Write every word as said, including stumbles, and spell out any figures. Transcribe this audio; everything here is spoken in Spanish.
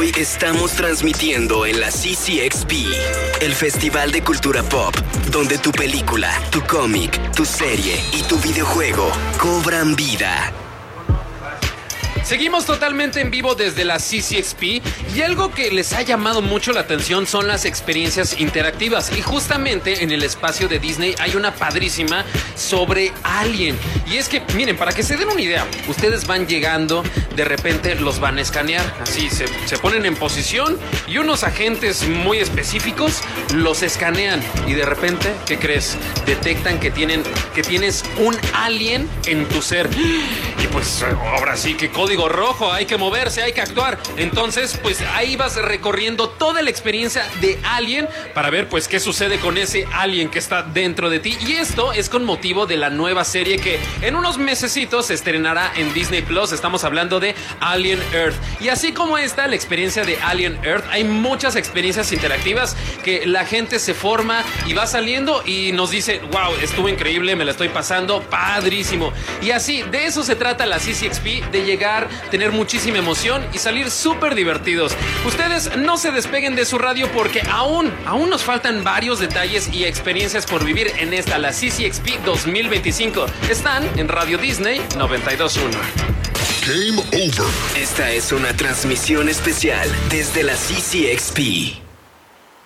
Hoy estamos transmitiendo en la C C X P, el Festival de Cultura Pop, donde tu película, tu cómic, tu serie y tu videojuego cobran vida. Seguimos totalmente en vivo desde la C C X P y algo que les ha llamado mucho la atención son las experiencias interactivas. Y justamente en el espacio de Disney hay una padrísima sobre Alien. Y es que, miren, para que se den una idea, ustedes van llegando, de repente los van a escanear. Así, se, se ponen en posición y unos agentes muy específicos los escanean. Y de repente, ¿qué crees? Detectan que, tienen, que tienes un alien en tu ser. Y pues ahora sí que código rojo, hay que moverse, hay que actuar. Entonces, pues ahí vas recorriendo toda la experiencia de Alien para ver pues qué sucede con ese alien que está dentro de ti. Y esto es con motivo de la nueva serie que en unos mesecitos se estrenará en Disney Plus. Estamos hablando de Alien Earth. Y así como esta, la experiencia de Alien Earth, hay muchas experiencias interactivas que la gente se forma y va saliendo y nos dice, wow, estuvo increíble, me la estoy pasando padrísimo. Y así, de eso se trata la C C X P, de llegar, tener muchísima emoción y salir súper divertidos. Ustedes no se despeguen de su radio porque aún, aún nos faltan varios detalles y experiencias por vivir en esta, la C C X P dos mil veinticinco. Están en Radio Disney noventa y dos punto uno. Game over. Esta es una transmisión especial desde la C C X P.